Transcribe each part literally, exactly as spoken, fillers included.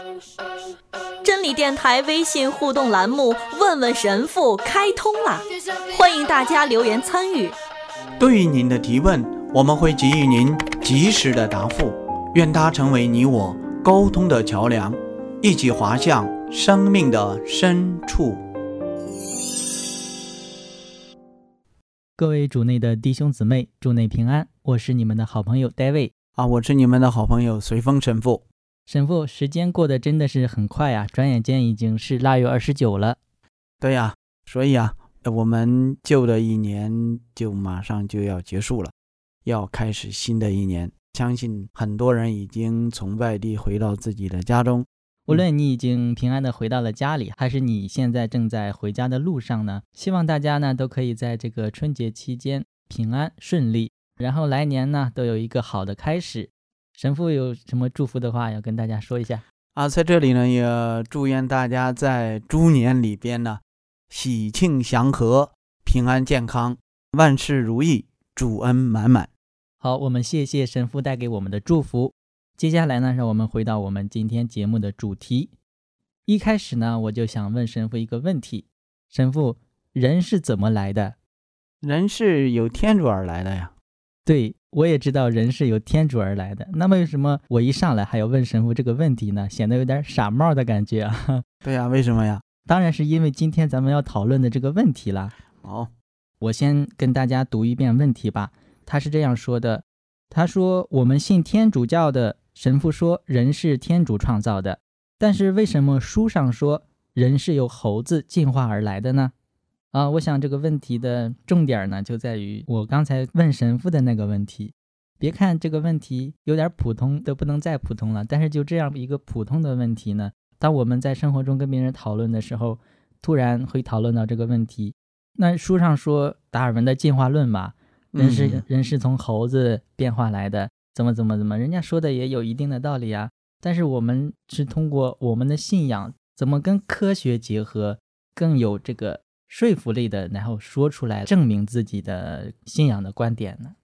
真理电台微信互动栏目问问神父开通了，欢迎大家留言参与。 对于您的提问，我们会给予您及时的答复，愿它成为你我沟通的桥梁，一起滑向生命的深处。 各位主内的弟兄姊妹，主内平安，我是你们的好朋友 David 啊，我是你们的好朋友随风神父。 神父，时间过得真的是很快啊，转眼间已经是腊月二十九了。 对呀、啊，所以啊，我们旧的一年就马上就要结束了，要开始新的一年。相信很多人已经从外地回到自己的家中， 无论你已经平安的回到了家里，还是你现在正在回家的路上呢，希望大家呢都可以在这个春节期间平安顺利，然后来年呢都有一个好的开始。神父有什么祝福的话要跟大家说一下啊？在这里呢，也祝愿大家在猪年里边呢喜庆祥和，平安健康，万事如意，主恩满满。 好，我们谢谢神父带给我们的祝福。接下来呢，让我们回到我们今天节目的主题。一开始呢，我就想问神父一个问题：神父，人是怎么来的？ 人是由天主而来的呀。 对，我也知道人是由天主而来的。那么为什么我一上来还要问神父这个问题呢？显得有点傻帽的感觉啊。 对呀、啊，为什么呀？ 当然是因为今天咱们要讨论的这个问题啦。 哦， 我先跟大家读一遍问题吧。他是这样说的，他说我们信天主教的神父说人是天主创造的，但是为什么书上说人是由猴子进化而来的呢？啊，我想这个问题的重点呢就在于我刚才问神父的那个问题。别看这个问题有点普通都不能再普通了，但是就这样一个普通的问题呢，当我们在生活中跟别人讨论的时候，突然会讨论到这个问题。那书上说达尔文的进化论嘛，人是、嗯、人是从猴子变化来的，怎么怎么怎么，人家说的也有一定的道理啊。但是我们是通过我们的信仰怎么跟科学结合，更有这个说服力的，然后说出来证明自己的信仰的观点呢？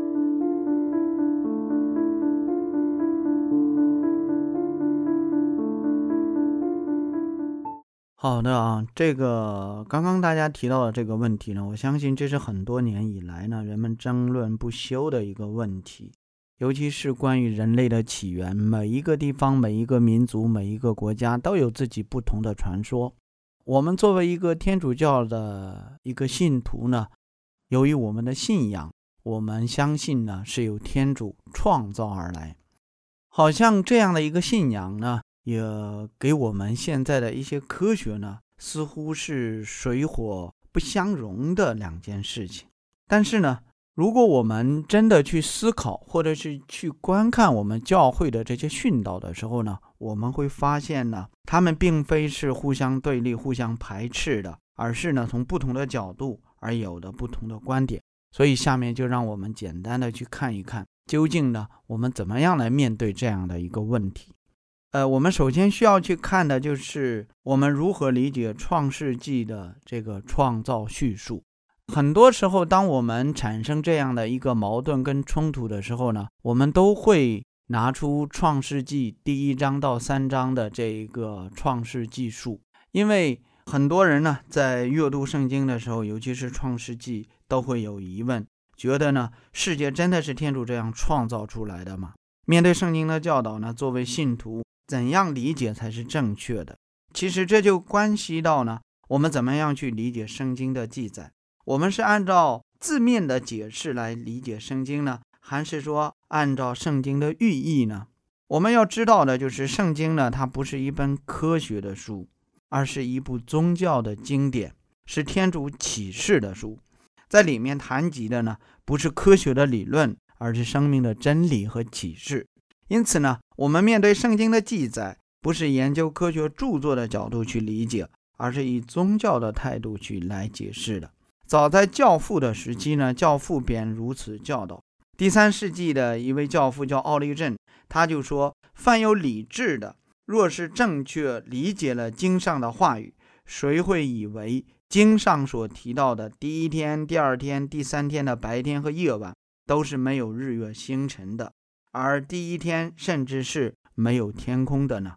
好的啊，这个刚刚大家提到的这个问题呢，我相信这是很多年以来呢人们争论不休的一个问题，尤其是关于人类的起源。每一个地方、每一个民族、每一个国家都有自己不同的传说。我们作为一个天主教的一个信徒呢，由于我们的信仰，我们相信呢是由天主创造而来。好像这样的一个信仰呢，也给我们现在的一些科学呢，似乎是水火不相容的两件事情。但是呢，如果我们真的去思考，或者是去观看我们教会的这些训导的时候呢，我们会发现呢，他们并非是互相对立、互相排斥的，而是呢，从不同的角度而有的不同的观点。所以下面就让我们简单的去看一看，究竟呢，我们怎么样来面对这样的一个问题。呃，我们首先需要去看的就是我们如何理解创世纪的这个创造叙述。很多时候当我们产生这样的一个矛盾跟冲突的时候呢，我们都会拿出创世纪第一章到三章的这个创世纪述。因为很多人呢在阅读圣经的时候，尤其是创世纪，都会有疑问，觉得呢世界真的是天主这样创造出来的吗？面对圣经的教导呢，作为信徒怎样理解才是正确的？其实这就关系到呢，我们怎么样去理解圣经的记载。我们是按照字面的解释来理解圣经呢，还是说按照圣经的寓意呢？我们要知道的就是圣经呢，它不是一本科学的书，而是一部宗教的经典，是天主启示的书。在里面谈及的呢，不是科学的理论，而是生命的真理和启示。因此呢，我们面对圣经的记载，不是研究科学著作的角度去理解，而是以宗教的态度去来解释的。早在教父的时期呢，教父便如此教导。第三世纪的一位教父叫奥利镇，他就说，凡有理智的，若是正确理解了经上的话语，谁会以为经上所提到的第一天、第二天、第三天的白天和夜晚都是没有日月星辰的，而第一天甚至是没有天空的呢？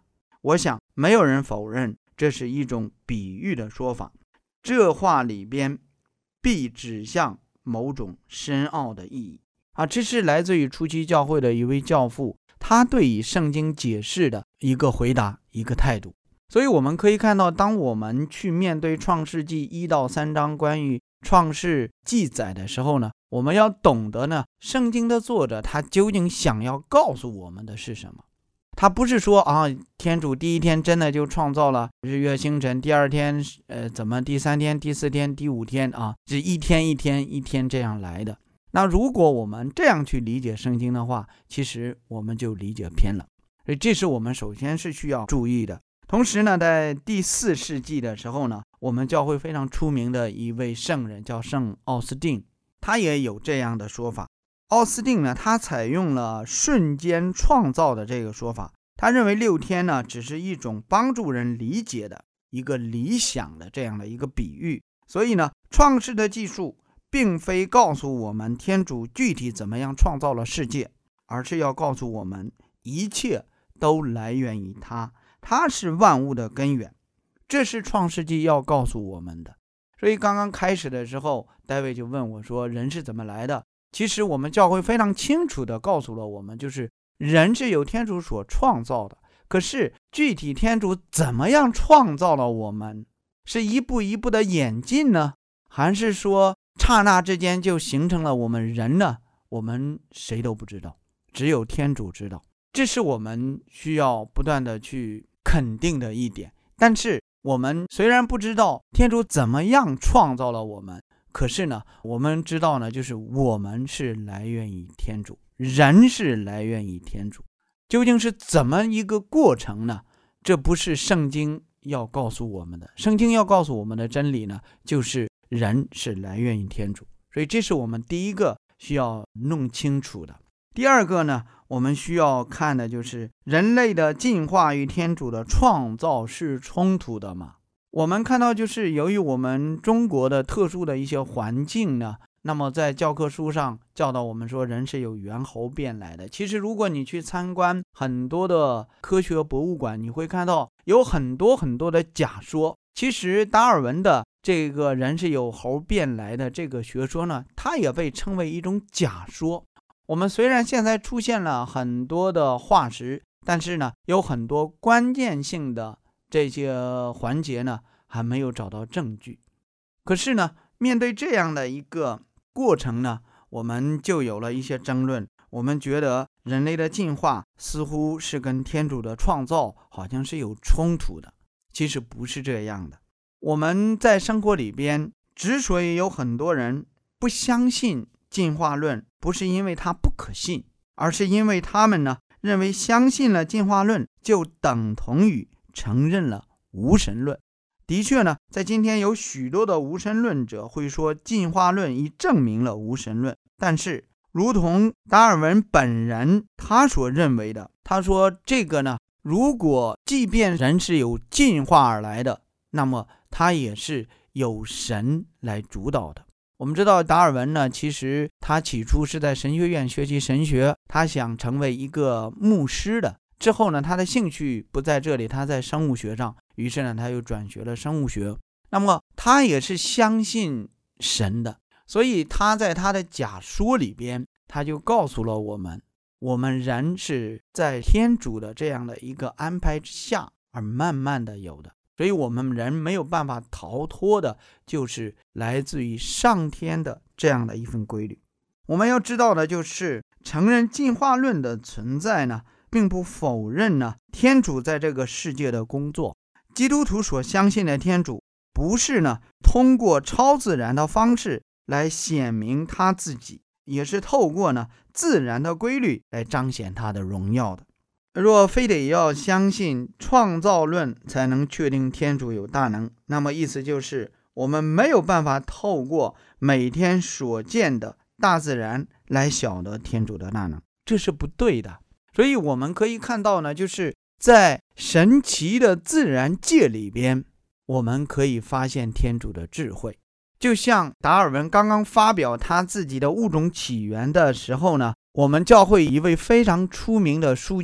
我想没有人否认这是一种比喻的说法，这话里边必指向某种深奥的意义啊！这是来自于初期教会的一位教父，他对于圣经解释的一个回答，一个态度。所以我们可以看到，当我们去面对创世纪一到三章关于创世记载的时候呢，我们要懂得呢，圣经的作者他究竟想要告诉我们的是什么。他不是说啊，天主第一天真的就创造了日月星辰，第二天呃怎么第三天第四天第五天啊，是一天一天一天这样来的。那如果我们这样去理解圣经的话，其实我们就理解偏了，所以这是我们首先是需要注意的。同时呢，在第四世纪的时候呢，我们教会非常出名的一位圣人叫圣奥斯定，他也有这样的说法。奥斯定呢，他采用了瞬间创造的这个说法，他认为六天呢只是一种帮助人理解的一个理想的这样的一个比喻。所以呢，创世的技术并非告诉我们天主具体怎么样创造了世界，而是要告诉我们一切都来源于他，他是万物的根源，这是创世纪要告诉我们的。所以刚刚开始的时候，戴维就问我说，人是怎么来的？其实我们教会非常清楚地告诉了我们，就是人是由天主所创造的。可是具体天主怎么样创造了我们，是一步一步的演进呢，还是说刹那之间就形成了我们人呢？我们谁都不知道，只有天主知道。这是我们需要不断的去肯定的一点。但是我们虽然不知道天主怎么样创造了我们，可是呢，我们知道呢，就是我们是来源于天主，人是来源于天主。究竟是怎么一个过程呢？这不是圣经要告诉我们的。圣经要告诉我们的真理呢，就是人是来源于天主。所以这是我们第一个需要弄清楚的。第二个呢，我们需要看的就是人类的进化与天主的创造是冲突的吗？我们看到就是由于我们中国的特殊的一些环境呢，那么在教科书上教导我们说人是由猿猴变来的。其实如果你去参观很多的科学博物馆，你会看到有很多很多的假说。其实达尔文的这个人是由猴变来的这个学说呢，它也被称为一种假说。我们虽然现在出现了很多的化石，但是呢，有很多关键性的这些环节呢，还没有找到证据。可是呢，面对这样的一个过程呢，我们就有了一些争论。我们觉得人类的进化似乎是跟天主的创造好像是有冲突的，其实不是这样的。我们在生活里边，之所以有很多人不相信进化论，不是因为它不可信，而是因为他们呢认为相信了进化论就等同于承认了无神论。的确呢，在今天有许多的无神论者会说进化论已证明了无神论，但是如同达尔文本人他所认为的，他说这个呢，如果即便人是由进化而来的，那么他也是由神来主导的。我们知道达尔文呢，其实他起初是在神学院学习神学，他想成为一个牧师的。之后呢，他的兴趣不在这里，他在生物学上，于是呢，他又转学了生物学。那么他也是相信神的，所以他在他的假说里边，他就告诉了我们，我们人是在天主的这样的一个安排之下而慢慢的有的。所以我们人没有办法逃脱的，就是来自于上天的这样的一份规律。我们要知道的就是，承认进化论的存在呢，并不否认呢天主在这个世界的工作。基督徒所相信的天主，不是呢通过超自然的方式来显明他自己，也是透过呢自然的规律来彰显他的荣耀的。若非得要相信创造论才能确定天主有大能，那么意思就是我们没有办法透过每天所见的大自然来晓得天主的大能，这是不对的。所以我们可以看到呢，就是在神奇的自然界里边，我们可以发现天主的智慧。就像达尔文刚刚发表他自己的物种起源的时候呢，我们教会一位非常出名的书记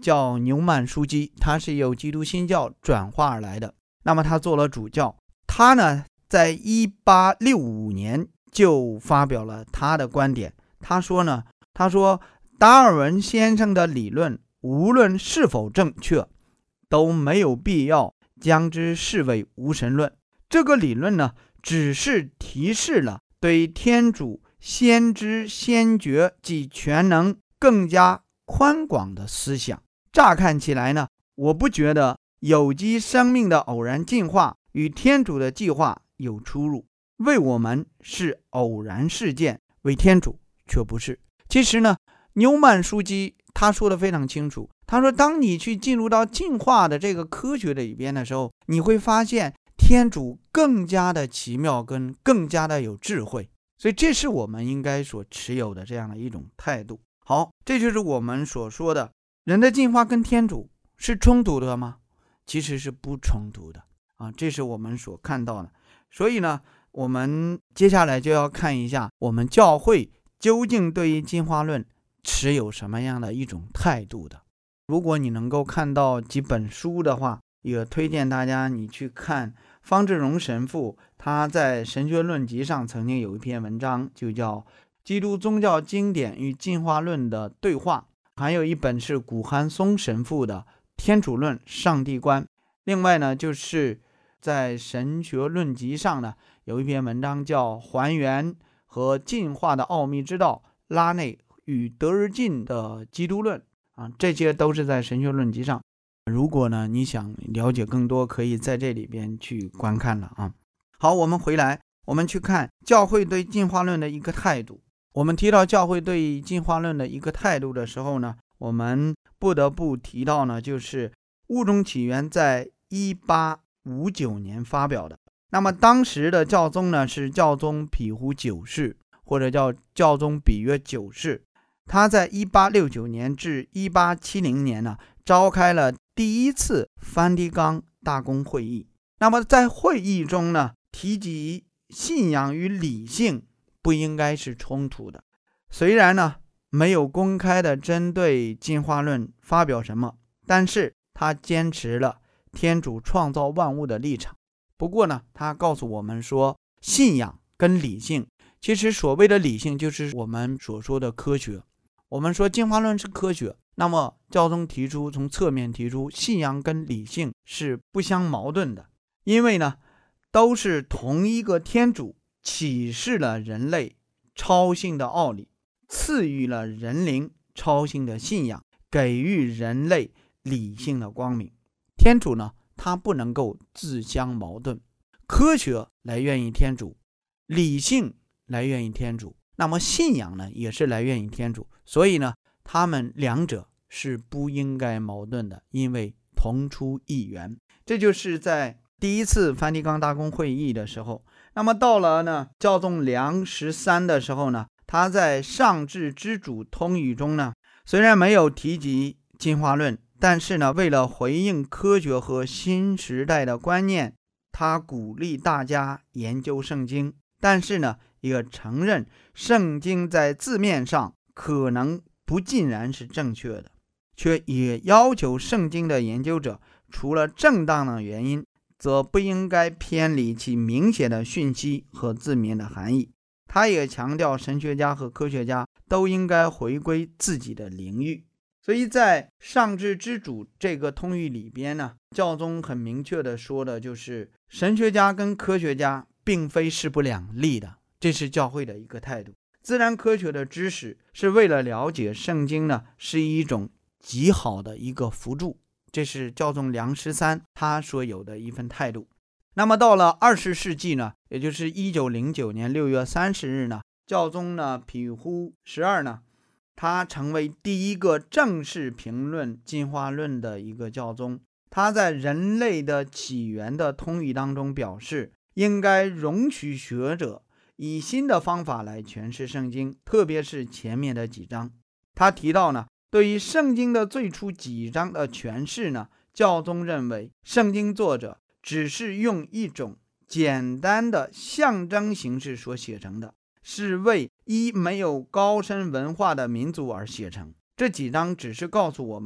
叫纽曼枢机，他是由基督新教转化而来的。那么他做了主教，他呢在一八六五年就发表了他的观点。他说呢，他说达尔文先生的理论无论是否正确，都没有必要将之视为无神论。这个理论呢，只是提示了对天主先知先觉及全能更加宽广的思想。乍看起来呢，我不觉得有机生命的偶然进化与天主的计划有出入，为我们是偶然事件，为天主却不是。其实呢，纽曼枢机他说的非常清楚，他说当你去进入到进化的这个科学的里边的时候，你会发现天主更加的奇妙跟更加的有智慧，所以这是我们应该所持有的这样的一种态度。好，这就是我们所说的人的进化跟天主是冲突的吗？其实是不冲突的啊，这是我们所看到的。所以呢，我们接下来就要看一下我们教会究竟对于进化论持有什么样的一种态度的。如果你能够看到几本书的话，也推荐大家你去看方志荣神父，他在神学论集上曾经有一篇文章，就叫《基督宗教经典与进化论的对话》，还有一本是古汉松神父的《天主论上帝观》。另外呢，就是在神学论集上呢，有一篇文章叫《还原和进化的奥秘之道：拉内与德日进的基督论》啊，这些都是在神学论集上。如果呢你想了解更多，可以在这里边去观看了啊。好，我们回来，我们去看教会对进化论的一个态度。我们提到教会对进化论的一个态度的时候呢，我们不得不提到呢，就是物种起源在一八五九年发表的。那么当时的教宗呢是教宗庇护九世，或者叫教宗比约九世。他在一八六九年至一八七零年呢，召开了第一次梵蒂冈大公会议。那么在会议中呢，提及信仰与理性不应该是冲突的。虽然呢没有公开的针对进化论发表什么，但是他坚持了天主创造万物的立场。不过呢，他告诉我们说，信仰跟理性，其实所谓的理性就是我们所说的科学。我们说进化论是科学，那么教宗提出，从侧面提出信仰跟理性是不相矛盾的，因为呢都是同一个天主启示了人类超性的奥理，赐予了人灵超性的信仰，给予人类理性的光明。天主呢，他不能够自相矛盾，科学来源于天主，理性来源于天主，那么信仰呢也是来源于天主，所以呢他们两者是不应该矛盾的，因为同出一源。这就是在第一次梵蒂冈大公会议的时候。那么到了呢教宗良十三的时候呢，他在上至之主通语中呢，虽然没有提及进化论，但是呢为了回应科学和新时代的观念，他鼓励大家研究圣经，但是呢也承认圣经在字面上可能不尽然是正确的，却也要求圣经的研究者除了正当的原因，则不应该偏离其明显的讯息和字面的含义。他也强调神学家和科学家都应该回归自己的领域。所以在上至之主这个通谕里边呢，教宗很明确的说的就是神学家跟科学家并非势不两立的，这是教会的一个态度。自然科学的知识是为了了解圣经呢，是一种极好的一个辅助，这是教宗良十三他所有的一份态度。那么到了二十世纪呢，也就是一九零九年六月三十日呢，教宗呢庇护十二呢，他成为第一个正式评论进化论的一个教宗。他在人类的起源的通谕当中表示，应该容许学者以新的方法来诠释圣经，特别是前面的几章。他提到呢，对于圣经的最初几章的诠释呢，教宗认为圣经作者只是用一种简单的象征形式所写成的，是为一没有高深文化的民族而写成。这几章只是告诉我们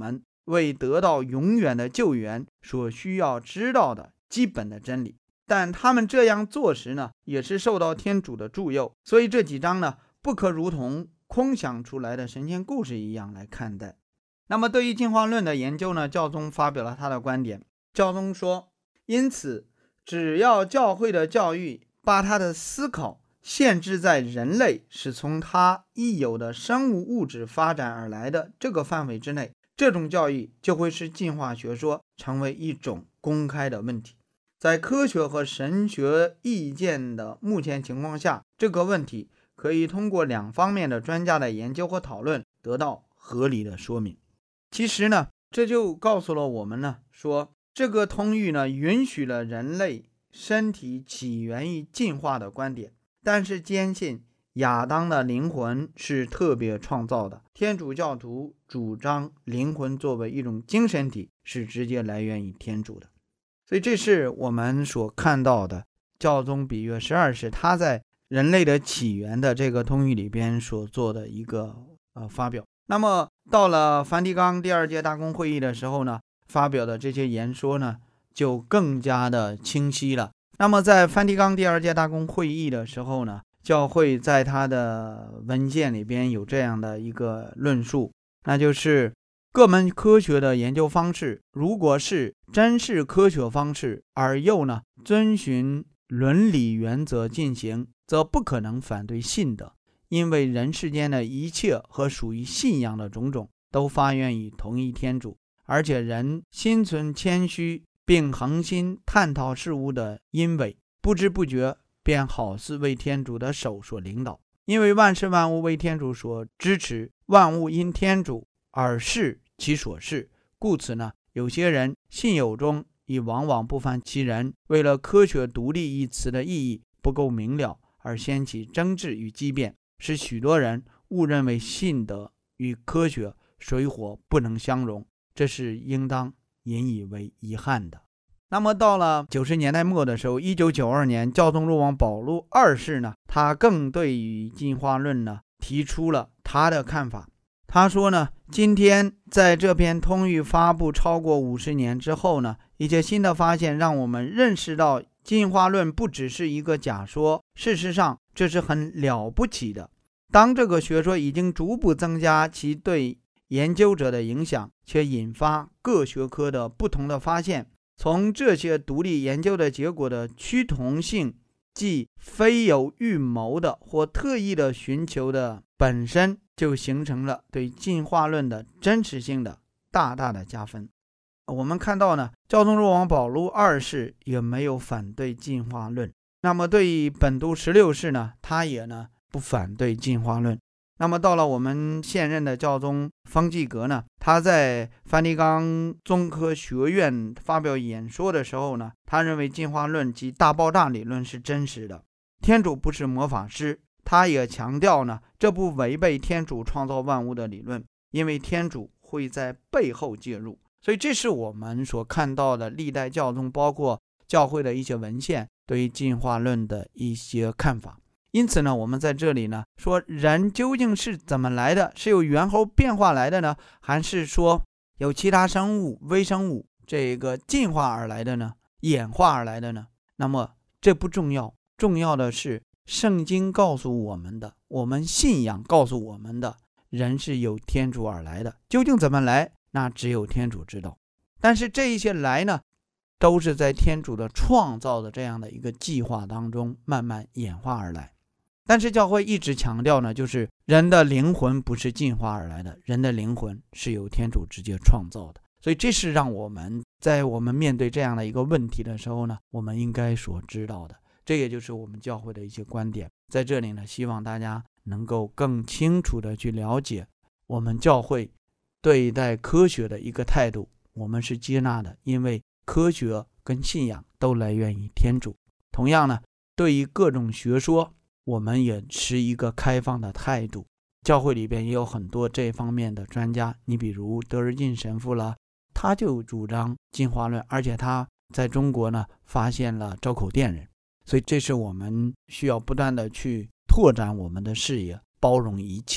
为得到永远的救援所需要知道的基本的真理。但他们这样做时呢，也是受到天主的助佑，所以这几章呢，不可如同空想出来的神仙故事一样来看待。那么对于进化论的研究呢，教宗发表了他的观点。教宗说，因此只要教会的教育把他的思考限制在人类是从他已有的生物物质发展而来的这个范围之内，这种教育就会使进化学说成为一种公开的问题。在科学和神学意见的目前情况下，这个问题可以通过两方面的专家的研究和讨论得到合理的说明。其实呢，这就告诉了我们呢，说这个通谕呢，允许了人类身体起源于进化的观点，但是坚信亚当的灵魂是特别创造的。天主教徒主张灵魂作为一种精神体是直接来源于天主的。所以这是我们所看到的教宗比约十二世他在人类的起源的这个通谕里边所做的一个呃发表。那么到了梵蒂冈第二届大公会议的时候呢，发表的这些言说呢就更加的清晰了。那么在梵蒂冈第二届大公会议的时候呢，教会在他的文件里边有这样的一个论述，那就是各门科学的研究方式，如果是真是科学方式，而又呢遵循伦理原则进行，则不可能反对信德，因为人世间的一切和属于信仰的种种都发源于同一天主，而且人心存谦虚并恒心探讨事物的因为，不知不觉便好似为天主的手所领导。因为万事万物为天主所支持，万物因天主而是其所是，故此呢，有些人信友中亦往往不犯其人，为了科学独立一词的意义不够明了而掀起争执与激辩，使许多人误认为信德与科学水火不能相容，这是应当引以为遗憾的。那么到了九十年代末的时候，一九九二年教宗若望保禄二世呢，他更对于进化论呢提出了他的看法。他说呢，今天在这篇通谕发布超过五十年之后呢，一些新的发现让我们认识到进化论不只是一个假说，事实上这是很了不起的。当这个学说已经逐步增加其对研究者的影响，却引发各学科的不同的发现，从这些独立研究的结果的趋同性，即非有预谋的或特意的寻求的本身，就形成了对进化论的真实性的大大的加分。我们看到呢，教宗若望保禄二世也没有反对进化论，那么对于本笃十六世呢，他也呢不反对进化论。那么到了我们现任的教宗方济各呢，他在梵蒂冈宗科学院发表演说的时候呢，他认为进化论及大爆炸理论是真实的，天主不是魔法师。他也强调呢，这不违背天主创造万物的理论，因为天主会在背后介入。所以这是我们所看到的历代教宗包括教会的一些文献对于进化论的一些看法。因此呢，我们在这里呢说，人究竟是怎么来的？是由猿猴变化来的呢，还是说有其他生物微生物这个进化而来的呢，演化而来的呢？那么这不重要，重要的是圣经告诉我们的，我们信仰告诉我们的，人是由天主而来的。究竟怎么来，那只有天主知道。但是这一些来呢，都是在天主的创造的这样的一个计划当中慢慢演化而来。但是教会一直强调呢，就是人的灵魂不是进化而来的，人的灵魂是由天主直接创造的。所以这是让我们在我们面对这样的一个问题的时候呢，我们应该所知道的。这也就是我们教会的一些观点。在这里呢，希望大家能够更清楚的去了解我们教会对待科学的一个态度，我们是接纳的，因为科学跟信仰都来源于天主。同样呢，对于各种学说，我们也持一个开放的态度。教会里边也有很多这方面的专家，你比如德日进神父了，他就主张进化论，而且他在中国呢发现了周口店人。所以这是我们需要不断的去拓展我们的视野，包容一切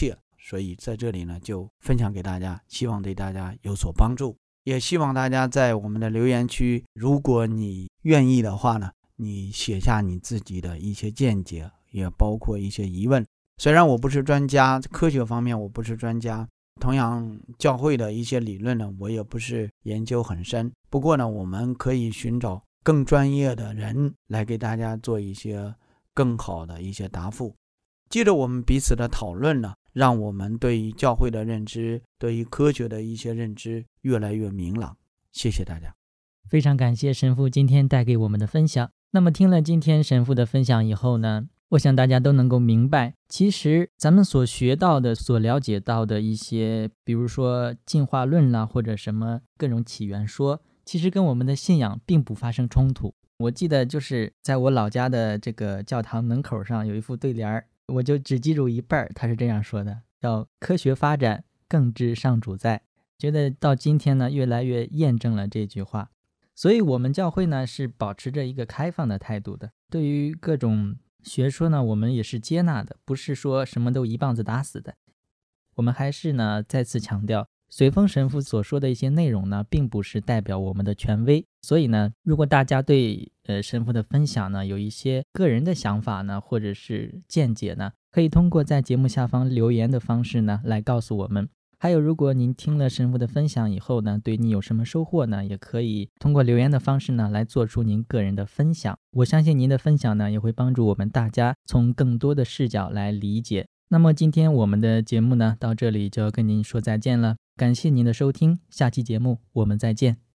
所以在这里呢就分享给大家，希望对大家有所帮助。也希望大家在我们的留言区，如果你愿意的话呢，你写下你自己的一些见解，也包括一些疑问。虽然我不是专家，科学方面我不是专家，同样教会的一些理论呢，我也不是研究很深。不过呢，我们可以寻找更专业的人来给大家做一些更好的一些答复。记着我们彼此的讨论呢，让我们对于教会的认知，对于科学的一些认知越来越明朗。谢谢大家。 非常感谢神父今天带给我们的分享。那么听了今天神父的分享以后呢，我想大家都能够明白，其实咱们所学到的、所了解到的一些，比如说进化论啦，或者什么各种起源说，其实跟我们的信仰并不发生冲突。我记得就是在我老家的这个教堂门口上有一副对联，我就只记住一半，他是这样说的，叫科学发展，更知上主在。觉得到今天呢，越来越验证了这句话。所以我们教会呢是保持着一个开放的态度的，对于各种学说呢，我们也是接纳的，不是说什么都一棒子打死的。我们还是呢再次强调，随风神父所说的一些内容呢，并不是代表我们的权威。所以呢，如果大家对呃神父的分享呢有一些个人的想法呢，或者是见解呢，可以通过在节目下方留言的方式呢来告诉我们。还有，如果您听了神父的分享以后呢，对你有什么收获呢，也可以通过留言的方式呢来做出您个人的分享。我相信您的分享呢也会帮助我们大家从更多的视角来理解。那么今天我们的节目呢到这里就要跟您说再见了，感谢您的收听，下期节目我们再见。